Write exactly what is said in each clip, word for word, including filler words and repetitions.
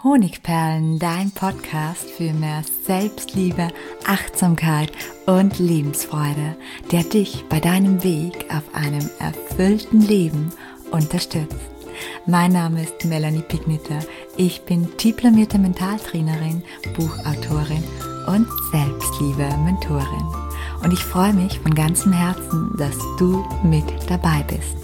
Honigperlen, dein Podcast für mehr Selbstliebe, Achtsamkeit und Lebensfreude, der dich bei deinem Weg auf einem erfüllten Leben unterstützt. Mein Name ist Melanie Pigniter. Ich bin diplomierte Mentaltrainerin, Buchautorin und Selbstliebe-Mentorin. Und ich freue mich von ganzem Herzen, dass du mit dabei bist.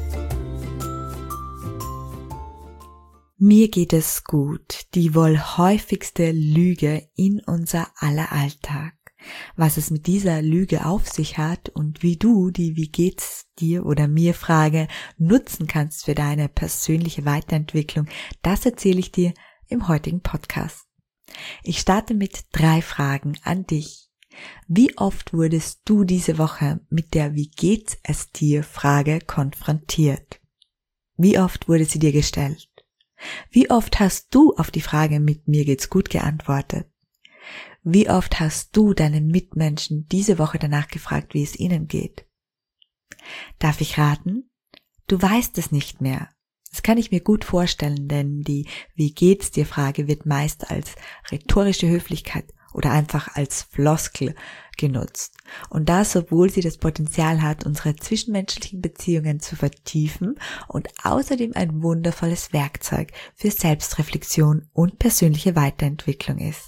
Mir geht es gut, die wohl häufigste Lüge in unser aller Alltag. Was es mit dieser Lüge auf sich hat und wie du die Wie geht's dir oder mir Frage nutzen kannst für deine persönliche Weiterentwicklung, das erzähle ich dir im heutigen Podcast. Ich starte mit drei Fragen an dich. Wie oft wurdest du diese Woche mit der Wie geht's es dir Frage konfrontiert? Wie oft wurde sie dir gestellt? Wie oft hast du auf die Frage mit mir geht's gut geantwortet? Wie oft hast du deine Mitmenschen diese Woche danach gefragt, wie es ihnen geht? Darf ich raten? Du weißt es nicht mehr. Das kann ich mir gut vorstellen, denn die Wie geht's dir Frage wird meist als rhetorische Höflichkeit oder einfach als Floskel genutzt. Und das, obwohl sie das Potenzial hat, unsere zwischenmenschlichen Beziehungen zu vertiefen und außerdem ein wundervolles Werkzeug für Selbstreflexion und persönliche Weiterentwicklung ist.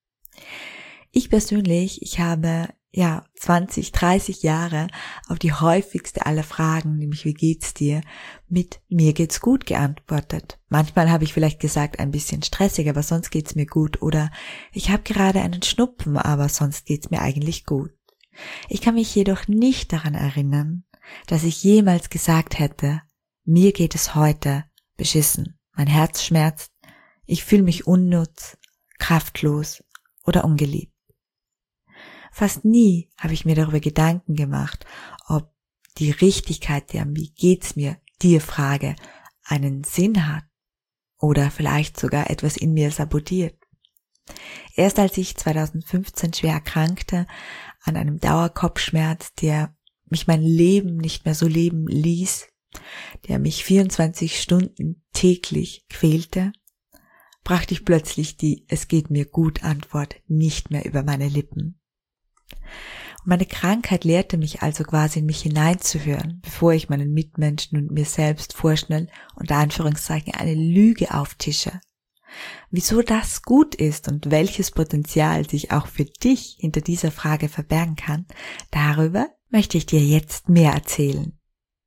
Ich persönlich, ich habe ja zwanzig, dreißig Jahre auf die häufigste aller Fragen, nämlich wie geht's dir, mit mir geht's gut geantwortet. Manchmal habe ich vielleicht gesagt, ein bisschen stressig, aber sonst geht's mir gut, oder ich habe gerade einen Schnupfen, aber sonst geht's mir eigentlich gut. Ich kann mich jedoch nicht daran erinnern, dass ich jemals gesagt hätte, mir geht es heute beschissen, mein Herz schmerzt, ich fühle mich unnütz, kraftlos oder ungeliebt. Fast nie habe ich mir darüber Gedanken gemacht, ob die Richtigkeit der Wie geht's mir dir Frage einen Sinn hat oder vielleicht sogar etwas in mir sabotiert. Erst als ich zweitausendfünfzehn schwer erkrankte an einem Dauerkopfschmerz, der mich mein Leben nicht mehr so leben ließ, der mich vierundzwanzig Stunden täglich quälte, brachte ich plötzlich die Es geht mir gut Antwort nicht mehr über meine Lippen. Und meine Krankheit lehrte mich also quasi in mich hineinzuhören, bevor ich meinen Mitmenschen und mir selbst vorschnell unter Anführungszeichen eine Lüge auftische. Wieso das gut ist und welches Potenzial sich auch für dich hinter dieser Frage verbergen kann, darüber möchte ich dir jetzt mehr erzählen.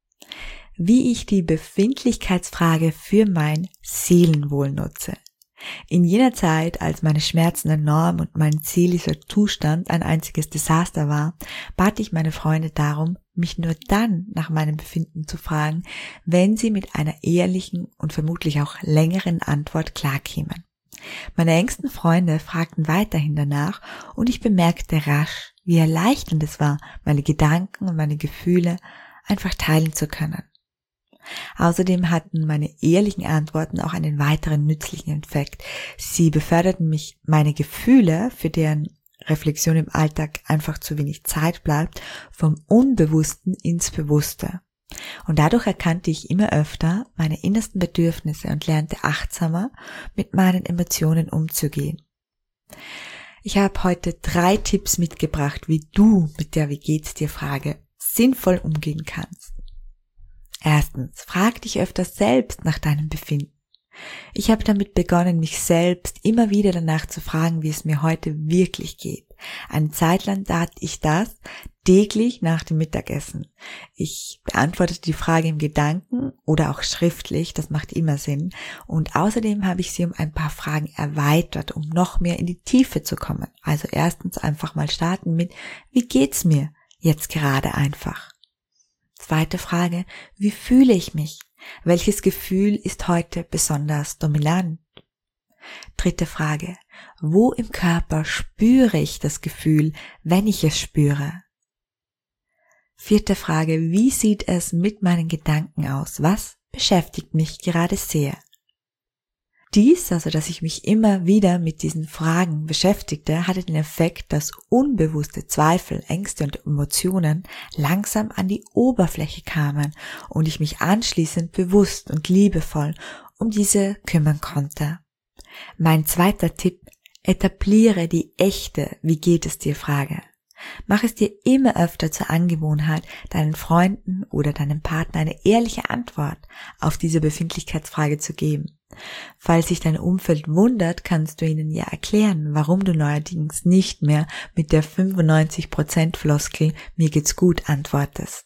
Wie ich die Befindlichkeitsfrage für mein Seelenwohl nutze. In jener Zeit, als meine Schmerzen enorm und mein seelischer Zustand ein einziges Desaster war, bat ich meine Freunde darum, mich nur dann nach meinem Befinden zu fragen, wenn sie mit einer ehrlichen und vermutlich auch längeren Antwort klarkämen. Meine engsten Freunde fragten weiterhin danach und ich bemerkte rasch, wie erleichternd es war, meine Gedanken und meine Gefühle einfach teilen zu können. Außerdem hatten meine ehrlichen Antworten auch einen weiteren nützlichen Effekt. Sie beförderten mich, meine Gefühle, für deren Reflexion im Alltag einfach zu wenig Zeit bleibt, vom Unbewussten ins Bewusste. Und dadurch erkannte ich immer öfter meine innersten Bedürfnisse und lernte achtsamer mit meinen Emotionen umzugehen. Ich habe heute drei Tipps mitgebracht, wie du mit der Wie geht's dir Frage sinnvoll umgehen kannst. Erstens, frag dich öfters selbst nach deinem Befinden. Ich habe damit begonnen, mich selbst immer wieder danach zu fragen, wie es mir heute wirklich geht. Eine Zeit lang tat ich das täglich nach dem Mittagessen. Ich beantwortete die Frage im Gedanken oder auch schriftlich, das macht immer Sinn. Und außerdem habe ich sie um ein paar Fragen erweitert, um noch mehr in die Tiefe zu kommen. Also erstens einfach mal starten mit, wie geht's mir jetzt gerade einfach? Zweite Frage, wie fühle ich mich? Welches Gefühl ist heute besonders dominant? Dritte Frage, wo im Körper spüre ich das Gefühl, wenn ich es spüre? Vierte Frage, wie sieht es mit meinen Gedanken aus? Was beschäftigt mich gerade sehr? Dies, also dass ich mich immer wieder mit diesen Fragen beschäftigte, hatte den Effekt, dass unbewusste Zweifel, Ängste und Emotionen langsam an die Oberfläche kamen und ich mich anschließend bewusst und liebevoll um diese kümmern konnte. Mein zweiter Tipp: Etabliere die echte Wie geht es dir Frage. Mach es dir immer öfter zur Angewohnheit, deinen Freunden oder deinem Partner eine ehrliche Antwort auf diese Befindlichkeitsfrage zu geben. Falls sich dein Umfeld wundert, kannst du ihnen ja erklären, warum du neuerdings nicht mehr mit der fünfundneunzig Prozent Floskel "mir geht's gut" antwortest.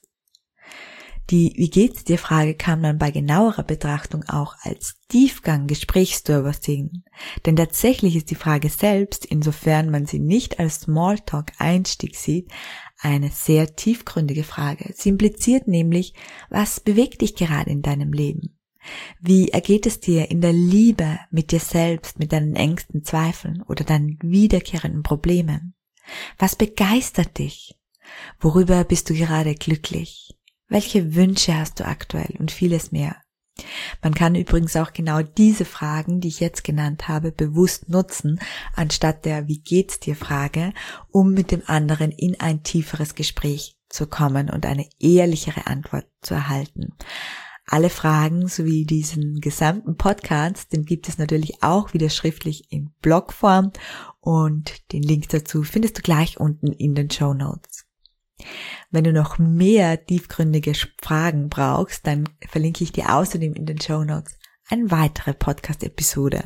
Die Wie geht's dir Frage kann man bei genauerer Betrachtung auch als Tiefgang-Gesprächsstörer sehen. Denn tatsächlich ist die Frage selbst, insofern man sie nicht als Smalltalk-Einstieg sieht, eine sehr tiefgründige Frage. Sie impliziert nämlich, was bewegt dich gerade in deinem Leben? Wie ergeht es dir in der Liebe mit dir selbst, mit deinen engsten Zweifeln oder deinen wiederkehrenden Problemen? Was begeistert dich? Worüber bist du gerade glücklich? Welche Wünsche hast du aktuell und vieles mehr? Man kann übrigens auch genau diese Fragen, die ich jetzt genannt habe, bewusst nutzen, anstatt der Wie geht's dir Frage, um mit dem anderen in ein tieferes Gespräch zu kommen und eine ehrlichere Antwort zu erhalten. Alle Fragen sowie diesen gesamten Podcast, den gibt es natürlich auch wieder schriftlich in Blogform und den Link dazu findest du gleich unten in den Shownotes. Wenn du noch mehr tiefgründige Fragen brauchst, dann verlinke ich dir außerdem in den Shownotes eine weitere Podcast-Episode.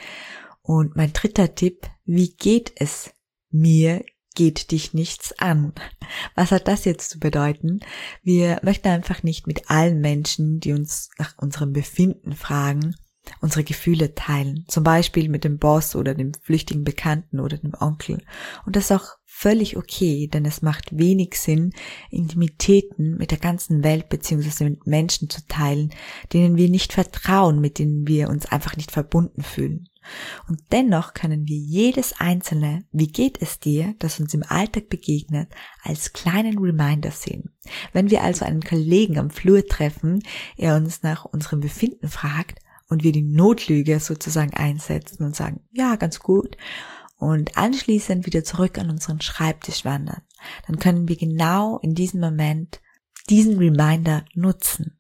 Und mein dritter Tipp: Wie geht es mir? Geht dich nichts an. Was hat das jetzt zu bedeuten? Wir möchten einfach nicht mit allen Menschen, die uns nach unserem Befinden fragen, unsere Gefühle teilen. Zum Beispiel mit dem Boss oder dem flüchtigen Bekannten oder dem Onkel. Und das ist auch völlig okay, denn es macht wenig Sinn, Intimitäten mit der ganzen Welt bzw. mit Menschen zu teilen, denen wir nicht vertrauen, mit denen wir uns einfach nicht verbunden fühlen. Und dennoch können wir jedes einzelne Wie geht es dir, das uns im Alltag begegnet, als kleinen Reminder sehen. Wenn wir also einen Kollegen am Flur treffen, er uns nach unserem Befinden fragt und wir die Notlüge sozusagen einsetzen und sagen, ja, ganz gut, und anschließend wieder zurück an unseren Schreibtisch wandern, dann können wir genau in diesem Moment diesen Reminder nutzen.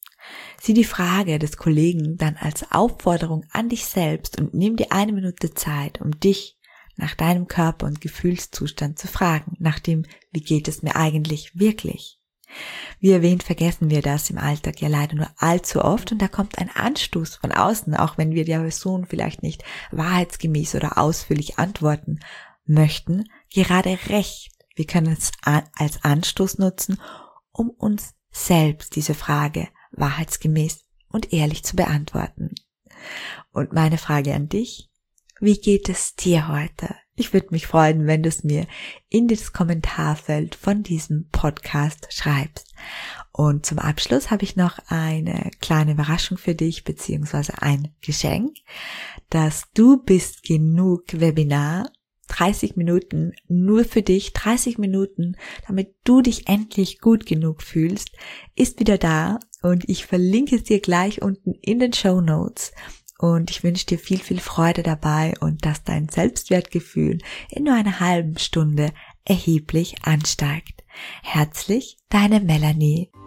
Sieh die Frage des Kollegen dann als Aufforderung an dich selbst und nimm dir eine Minute Zeit, um dich nach deinem Körper- und Gefühlszustand zu fragen, nach dem, wie geht es mir eigentlich wirklich? Wie erwähnt, vergessen wir das im Alltag ja leider nur allzu oft und da kommt ein Anstoß von außen, auch wenn wir der Person vielleicht nicht wahrheitsgemäß oder ausführlich antworten möchten, gerade recht. Wir können es als Anstoß nutzen, um uns selbst diese Frage wahrheitsgemäß und ehrlich zu beantworten. Und meine Frage an dich: Wie geht es dir heute? Ich würde mich freuen, wenn du es mir in das Kommentarfeld von diesem Podcast schreibst. Und zum Abschluss habe ich noch eine kleine Überraschung für dich, beziehungsweise ein Geschenk. Das Du bist genug Webinar, dreißig Minuten nur für dich, dreißig Minuten, damit du dich endlich gut genug fühlst, ist wieder da und ich verlinke es dir gleich unten in den Shownotes. Und ich wünsche dir viel, viel Freude dabei und dass dein Selbstwertgefühl in nur einer halben Stunde erheblich ansteigt. Herzlich, deine Melanie.